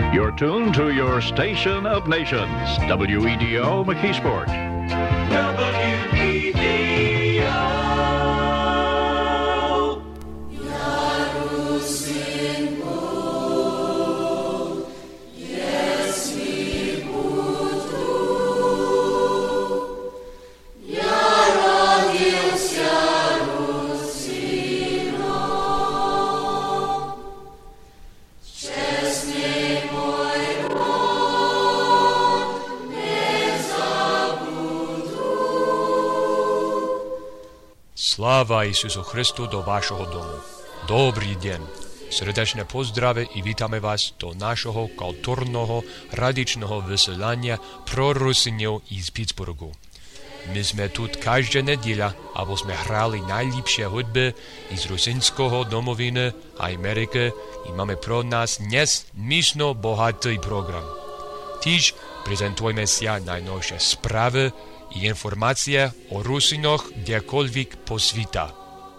You're tuned to your station of nations, WEDO McKeesport. WEDO. Sláva Isusu Christu do vášho domu. Dobrý deň. Srdečné pozdrave i vítame vás do našho kultúrneho radičného vysielania pro Rusinov z Pittsburghu. My sme tu každá nedeľa, aby sme hrali najlepšie hudby z rusinského domoviny a Ameriky i máme pro nás dnes myšno bohatý program. Tiež prezentujeme sa najnovšie správy i informácie o Rusinoch kdekoľvek po sveta.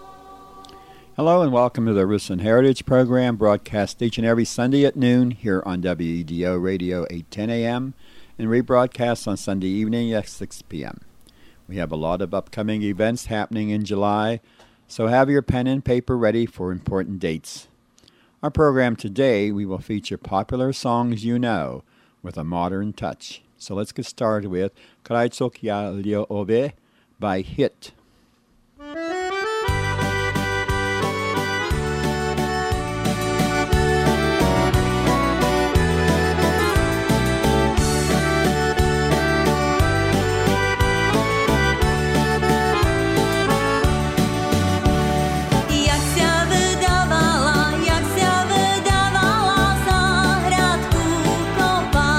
Hello and welcome to the Rusin Heritage Program, broadcast each and every Sunday at noon here on WEDO Radio 810 AM and rebroadcast on Sunday evening at 6 p.m. We have a lot of upcoming events happening in July, so have your pen and paper ready for important dates. Our program today, we will feature popular songs you know with a modern touch. So let's get started with Krajcok ya Lioove by Hit.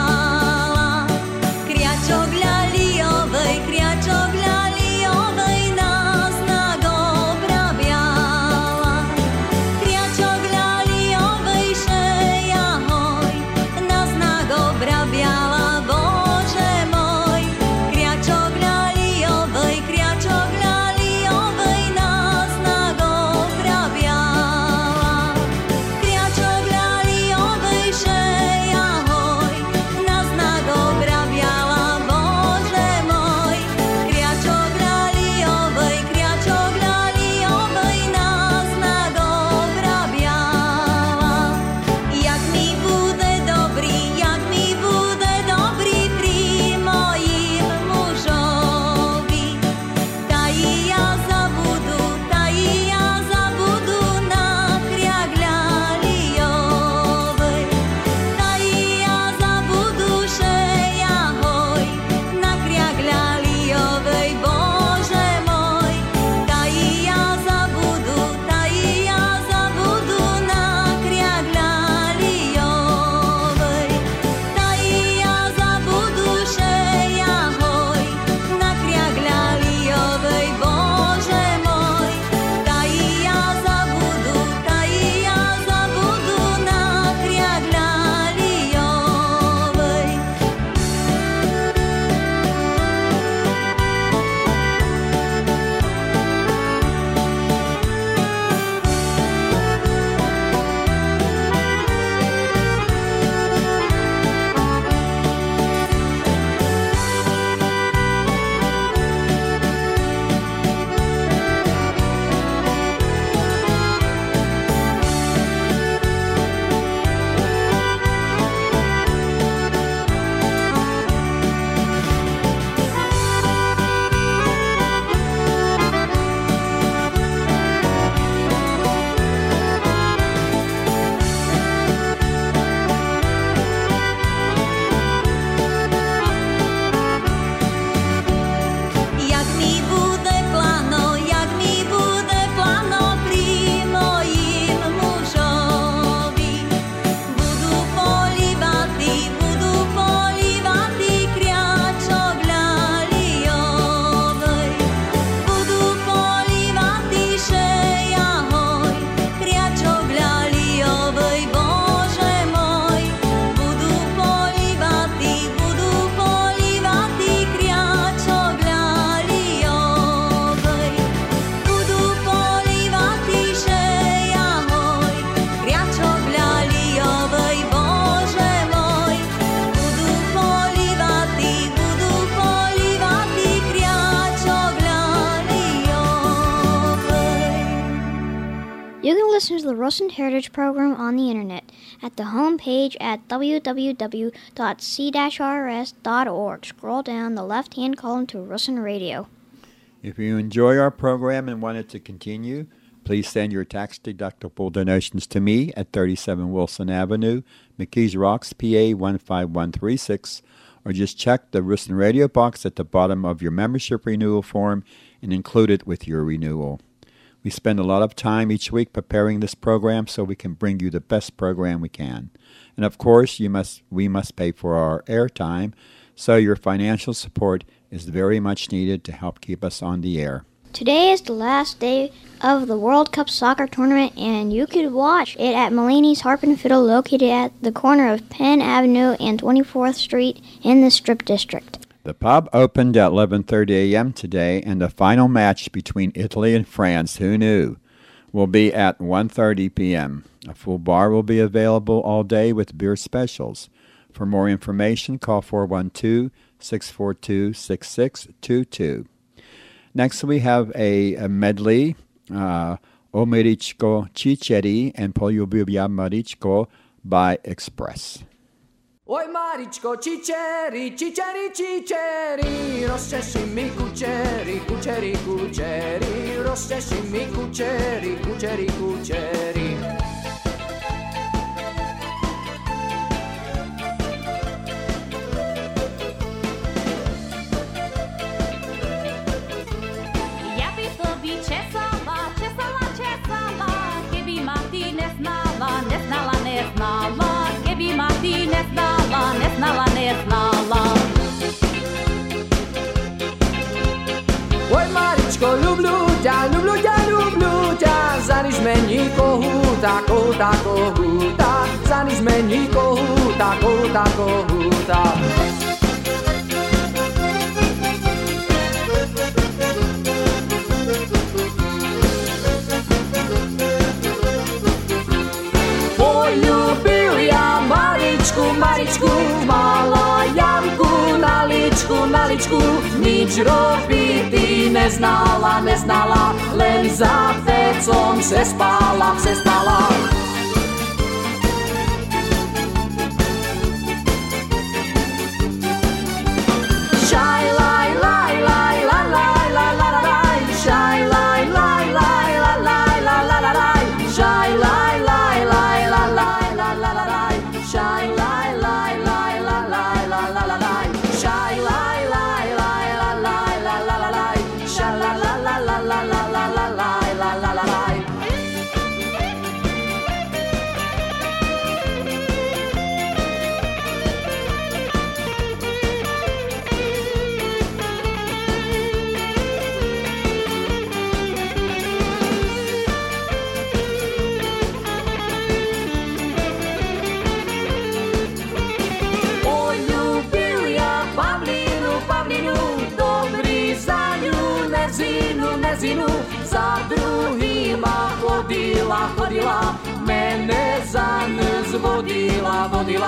Kriačok ľa liovej, Russian Heritage Program on the Internet at the home page at www.c-rs.org. Scroll down the left-hand column to Russian Radio. If you enjoy our program and want it to continue, please send your tax-deductible donations to me at 37 Wilson Avenue, McKees Rocks, PA 15136, or just check the Rusin Radio box at the bottom of your membership renewal form and include it with your renewal. We spend a lot of time each week preparing this program so we can bring you the best program we can. And of course, we must pay for our airtime, so your financial support is very much needed to help keep us on the air. Today is the last day of the World Cup soccer tournament, and you could watch it at Mulaney's Harp and Fiddle, located at the corner of Penn Avenue and 24th Street in the Strip District. The pub opened at 11:30 a.m. today, and the final match between Italy and France, who knew, will be at 1:30 p.m. A full bar will be available all day with beer specials. For more information, call 412-642-6622. Next, we have a medley, O Marichko Ciceri and Poljubia Marichko by Express. Oj Maričko, čičeri, čičeri, čičeri, rozčeši mi kučeri, kučeri, kučeri, rozčeši mi kučeri, kučeri, kučeri. Ja bi tebi česala, česala, česala, keby ma ty neznala, neznala, neznala, keby ma ty neznala, neznala, neznala. Oj Maričko, ľubľu ťa, zaniž mení kohúta, kohúta, kohúta, zaniž mení kohúta, kohúta, kohúta. Poljubil ja Maričku, Maričku, mala Janku na ličku, nič robiť neznala, neznala, len za vecom se spala, se spala. Šaj, laj, laj, laj, laj, laj, laj, laj, laj, šaj, laj, laj, laj, laj, laj, laj, laj, laj, šaj, laj, laj, laj, laj, laj, laj, laj, laj, šaj, laj, laj, laj, laj, laj, laj, laj, laj, šaj, laj, laj, laj, laj, laj, laj, laj, laj, šaj, la, la, la, la, la, la, la, la, la, la, la, la, la. Za druhýma chodila, mene vodila.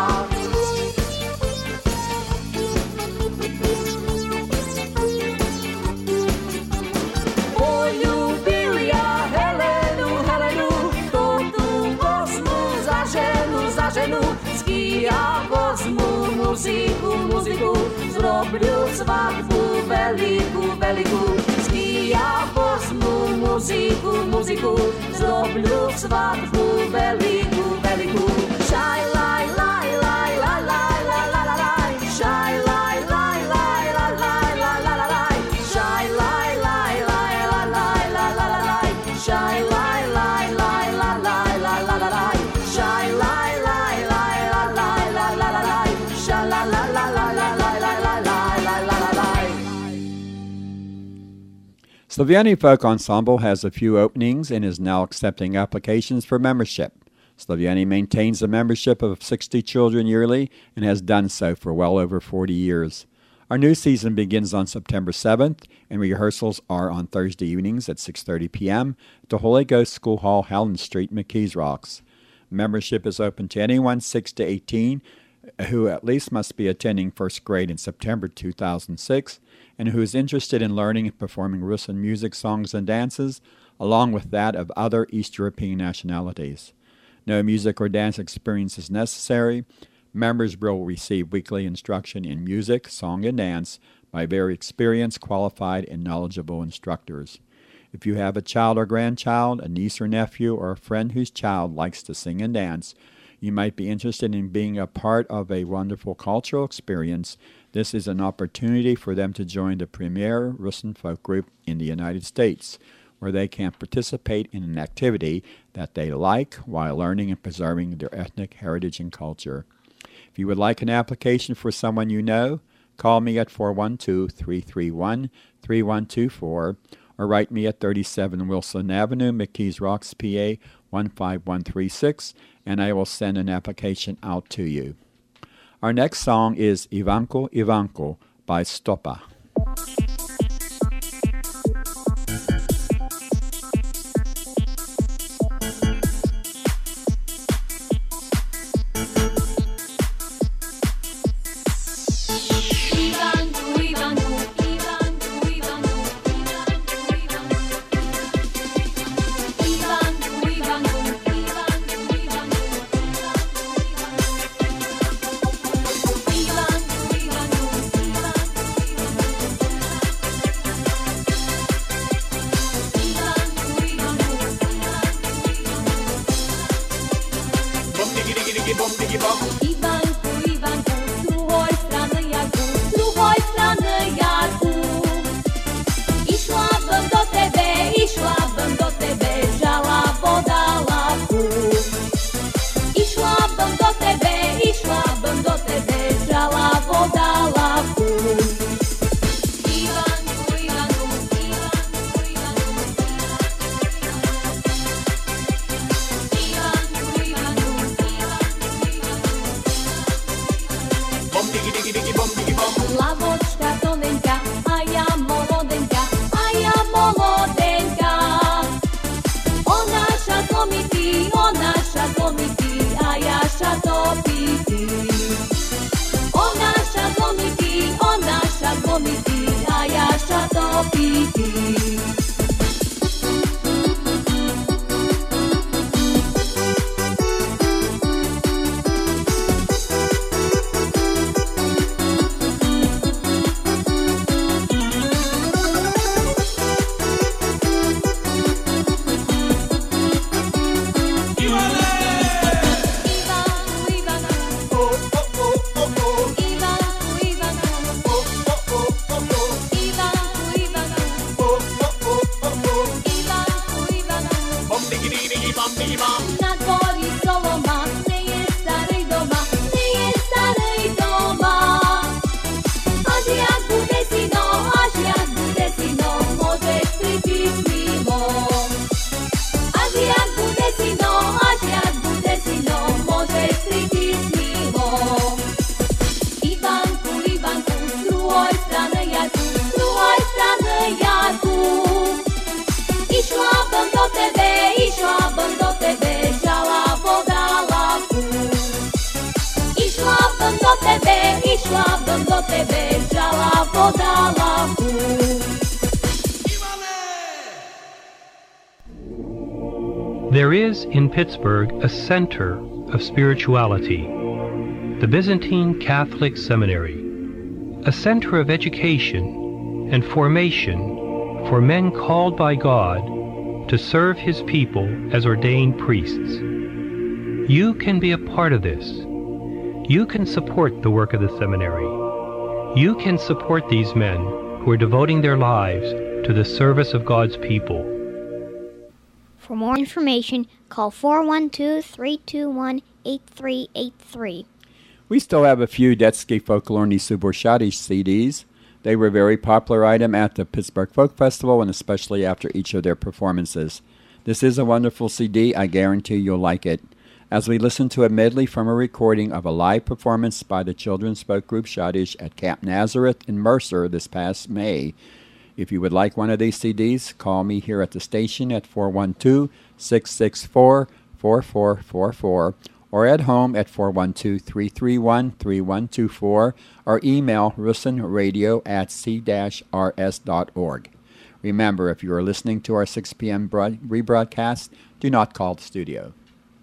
Poljubil ja Helenu, to tu vezmu za ženu, skija vezmu muziku, zroblю svadbu veliku, skija vezmu muziku, zroblю svadbu veliku. Šaj, laj, laj, laj, laj, laj, laj, laj, laj, šaj, laj, laj, laj, laj, laj, laj, laj, laj, šaj, laj, laj, laj, laj, laj, laj, laj, šaj, laj, laj, laj, laj, laj, laj, laj, šaj, laj, laj, laj, laj, laj, laj, laj, šaj, la, la, la, la, la, la, la, la, la, la. Sloviani Folk Ensemble has a few openings and is now accepting applications for membership. Sloviani maintains a membership of 60 children yearly and has done so for well over 40 years. Our new season begins on September 7th, and rehearsals are on Thursday evenings at 6:30 p.m. at the Holy Ghost School Hall, Howland Street, McKees Rocks. Membership is open to anyone 6 to 18 who at least must be attending first grade in September 2006 and who is interested in learning and performing Russian music, songs, and dances, along with that of other East European nationalities. No music or dance experience is necessary. Members will receive weekly instruction in music, song, and dance by very experienced, qualified, and knowledgeable instructors. If you have a child or grandchild, a niece or nephew, or a friend whose child likes to sing and dance, you might be interested in being a part of a wonderful cultural experience. This is an opportunity for them to join the premier Rusyn folk group in the United States, where they can participate in an activity that they like while learning and preserving their ethnic heritage and culture. If you would like an application for someone you know, call me at 412-331-3124 or write me at 37 Wilson Avenue, McKees Rocks, PA 15136, and I will send an application out to you. Our next song is Ivanko Ivanko by Stopa. There is in Pittsburgh a center of spirituality, the Byzantine Catholic Seminary, a center of education and formation for men called by God to serve His people as ordained priests. You can be a part of this. You can support the work of the seminary. You can support these men who are devoting their lives to the service of God's people. For more information, call 412-321-8383. We still have a few Detski Folklorny Suborshadi CDs. They were a very popular item at the Pittsburgh Folk Festival and especially after each of their performances. This is a wonderful CD. I guarantee you'll like it. As we listen to a medley from a recording of a live performance by the children's folk group Shadish at Camp Nazareth in Mercer this past May. If you would like one of these CDs, call me here at the station at 412-664-4444 or at home at 412-331-3124 or email rusynradio@c-rs.org. Remember, if you are listening to our 6 p.m. rebroadcast, do not call the studio.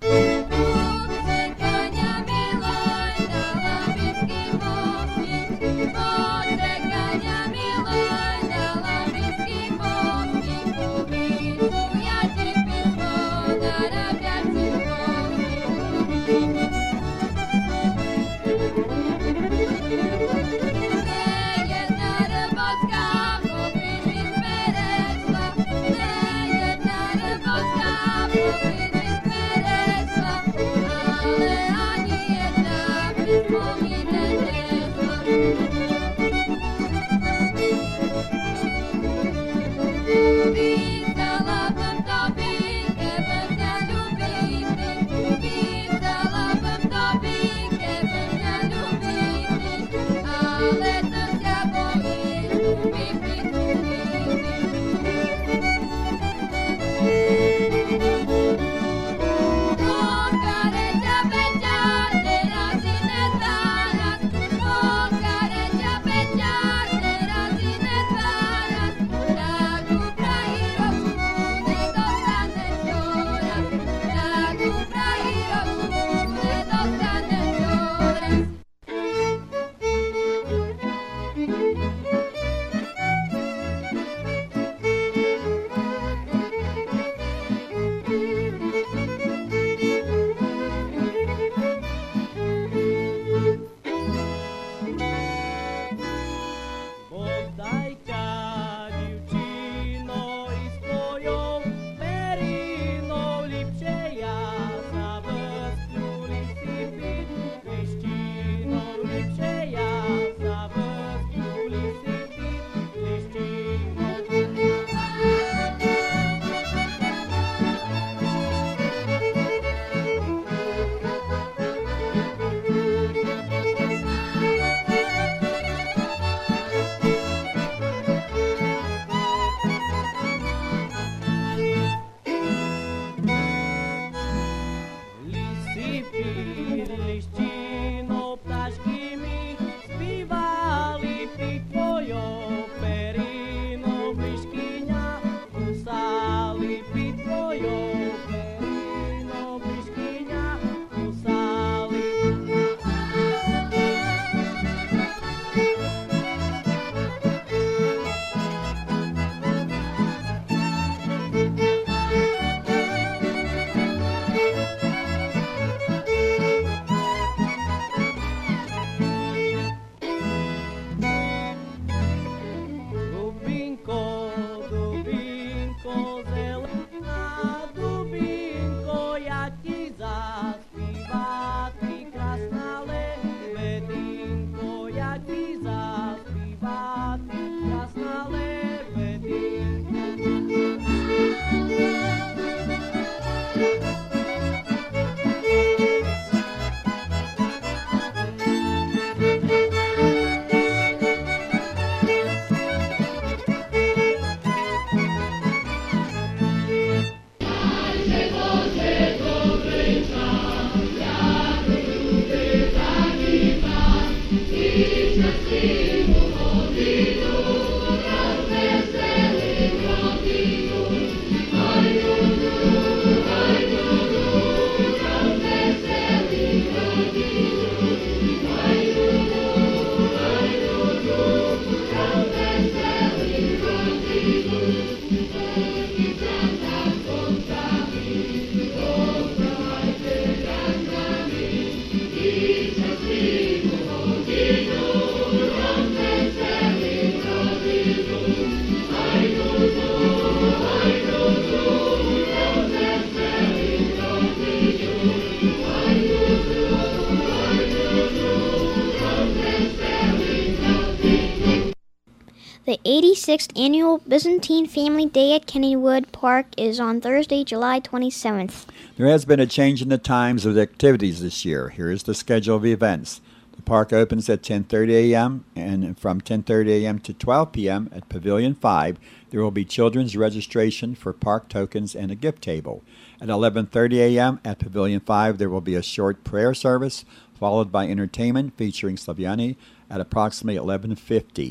The 86th Annual Byzantine Family Day at Kennywood Park is on Thursday, July 27th. There has been a change in the times of the activities this year. Here is the schedule of events. The park opens at 10:30 a.m. and from 10:30 a.m. to 12 p.m. at Pavilion 5, there will be children's registration for park tokens and a gift table. At 11:30 a.m. at Pavilion 5, there will be a short prayer service followed by entertainment featuring Slaviani at approximately 11:50.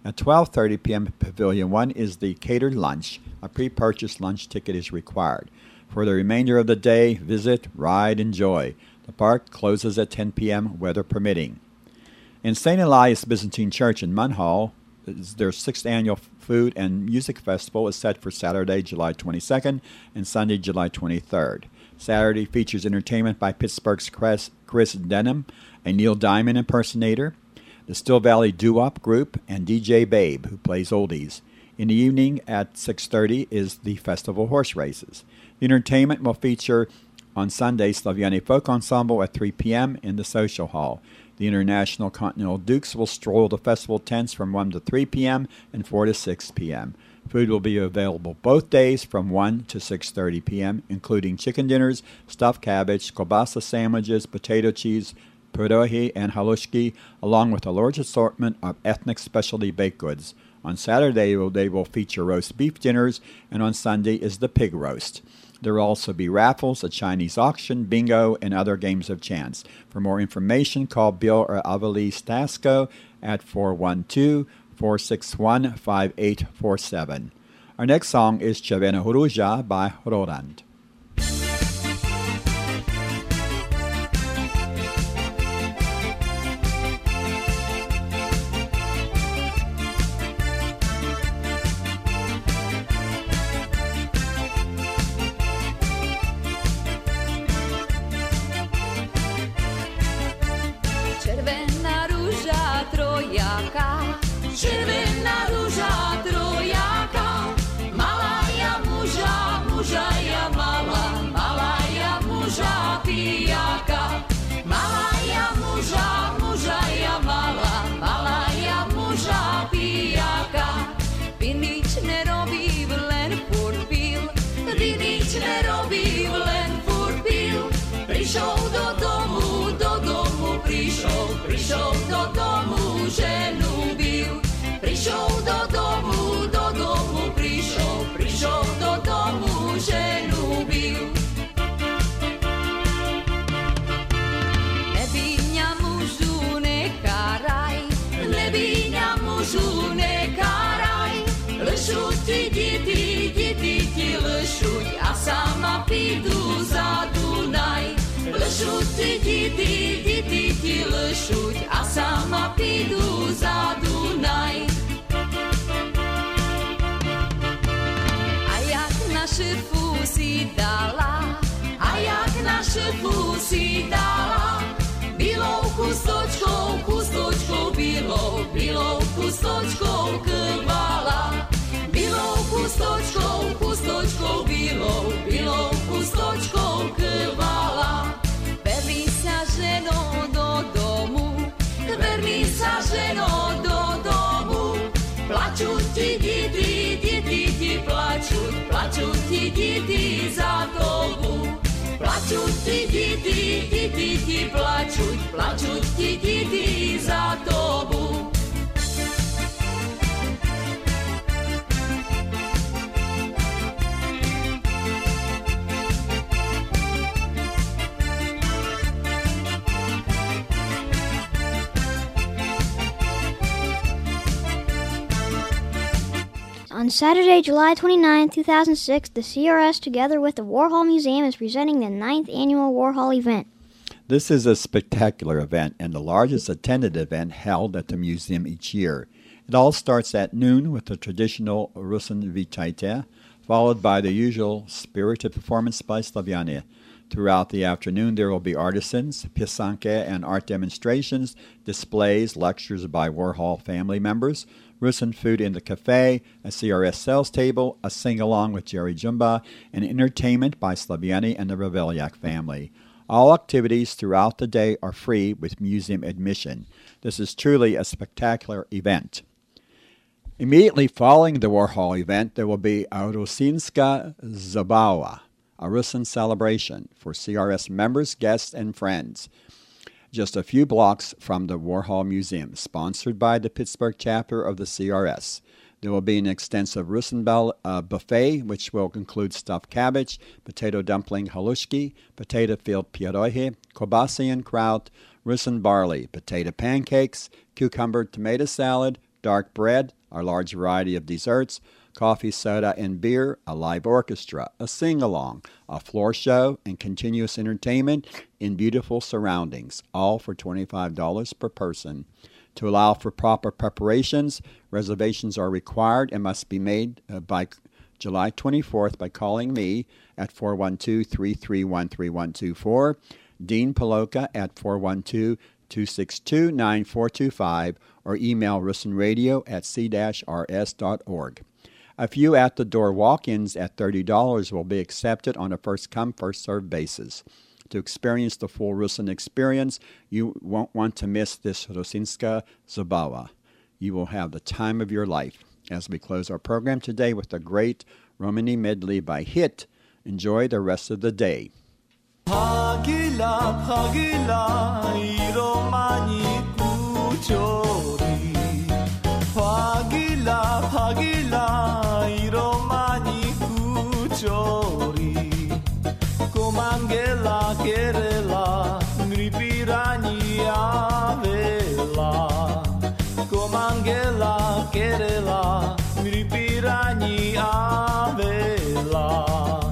At 12:30 p.m. at Pavilion 1 is the catered lunch. A pre-purchased lunch ticket is required. For the remainder of the day, visit, ride, enjoy. The park closes at 10 p.m., weather permitting. In St. Elias Byzantine Church in Munhall, their 6th annual food and music festival is set for Saturday, July 22nd and Sunday, July 23rd. Saturday features entertainment by Pittsburgh's Chris Denham, a Neil Diamond impersonator, the Still Valley Doo-Wop Group, and DJ Babe, who plays oldies. In the evening at 6:30 is the festival horse races. The entertainment will feature on Sunday Slaviani Folk Ensemble at 3 p.m. in the Social Hall. The International Continental Dukes will stroll the festival tents from 1 to 3 p.m. and 4 to 6 p.m. Food will be available both days from 1 to 6:30 p.m., including chicken dinners, stuffed cabbage, kielbasa sandwiches, potato cheese, pierogi, and halushki, along with a large assortment of ethnic specialty baked goods. On Saturday, they will feature roast beef dinners, and on Sunday is the pig roast. There will also be raffles, a Chinese auction, bingo, and other games of chance. For more information, call Bill or Avali Stasco at 412-461-5847. Our next song is Czerwona Róża by Roland. Czerwona róża trojaka, mala ja muża, muża ja mala, mala ja muża pijaka, mala ja muża, muża ja mala, mala ja muża pijaka. Він ніч не робив, лен фурпіл, він ніч не робив, лен фурпіл. Прийшов додому, прийшов додому, жену бив. Прийшов додому, прийшов додому, жену бив. Лебідня мужу не карай, лебідня мужу не карай. Лишуть ті діти ті лишуть, а сама піду за Дунай. Лишуть ті діти ті лишуть, а сама піду за Дунай. На шифу сідала, а як на шифу сідала, білou хусточkou, білou хусточkou крвала, білou хусточkou, білou хусточkou крвала. Вернися, жено, додому, вернися, жено, додому, плачуть ті діти, плачуть ті діти за тобу. Плачуть ті діти, плачуть ті діти за тобу. On Saturday, July 29, 2006, the CRS, together with the Warhol Museum, is presenting the 9th annual Warhol event. This is a spectacular event and the largest attended event held at the museum each year. It all starts at noon with the traditional Rusin Vitaite, followed by the usual spirited performance by Slaviani. Throughout the afternoon, there will be artisans, pisanke, and art demonstrations, displays, lectures by Warhol family members, Rusin food in the cafe, a CRS sales table, a sing-along with Jerry Jumba, and entertainment by Slaviani and the Ravelyak family. All activities throughout the day are free with museum admission. This is truly a spectacular event. Immediately following the Warhol event, there will be a Rusinska Zabawa, a Rusin celebration for CRS members, guests, and friends. Just a few blocks from the Warhol Museum, sponsored by the Pittsburgh chapter of the CRS. There will be an extensive Rusin buffet, which will include stuffed cabbage, potato dumpling halushki, potato filled pierogi, kielbasa and kraut, Rusin barley, potato pancakes, cucumber tomato salad, dark bread, our large variety of desserts, coffee, soda, and beer, a live orchestra, a sing-along, a floor show, and continuous entertainment in beautiful surroundings, all for $25 per person. To allow for proper preparations, reservations are required and must be made by July 24th by calling me at 412-331-3124, Dean Paloka at 412-262-9425, or email rusinradio@c-rs.org. A few at-the-door walk-ins at $30 will be accepted on a first-come, first-served basis. To experience the full Rusin experience, you won't want to miss this Rusinska Zabawa. You will have the time of your life. As we close our program today with a great Romani medley by Hit, enjoy the rest of the day. Hagila, hagila, I Romani kuchori. Hagila, hagila, I Romani kuchori. Comangela, querela, mripirani avela. Comangela, querela, mripirani avela.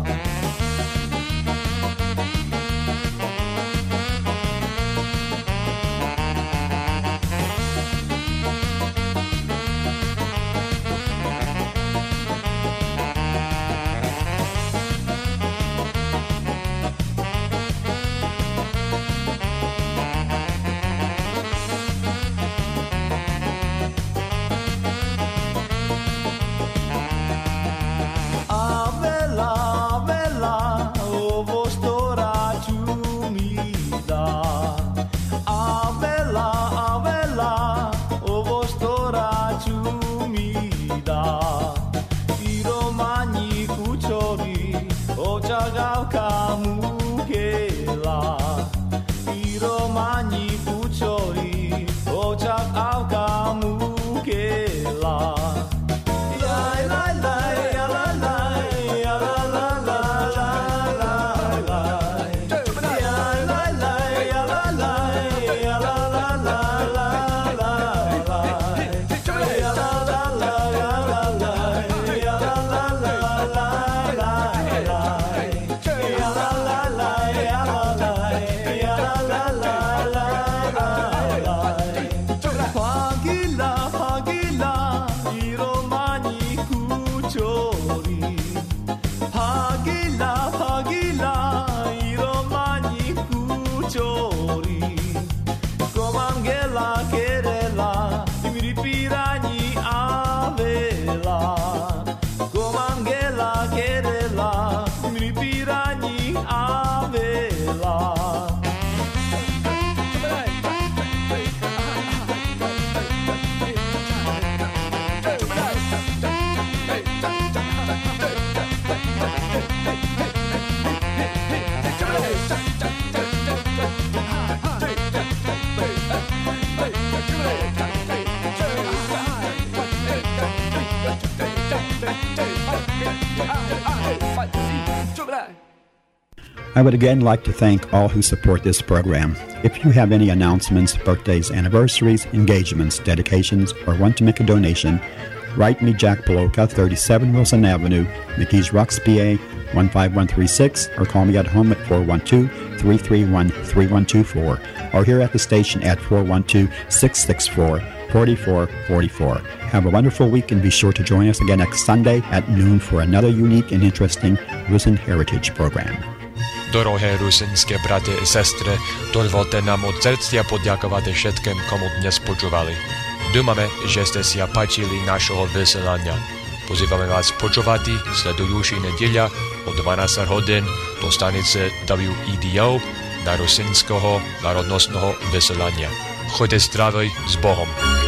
I would again like to thank all who support this program. If you have any announcements, birthdays, anniversaries, engagements, dedications, or want to make a donation, write me Jack Paloka, 37 Wilson Avenue, McKees Rocks, PA, 15136, or call me at home at 412-331-3124, or here at the station at 412-664-4444. Have a wonderful week and be sure to join us again next Sunday at noon for another unique and interesting Rusin Heritage program. Дороге русинське брати і сестри, дозвольте нам от серця подякувати všetkým, komu dnes počúvali. Думаме, že ste si páčili našeho vysielania. Pozývame vás počúvať sledujúci nedeľa o 12 hodín do stanice WEDO na rusinského národnostného vysielania. Choďte zdraví s Bohom.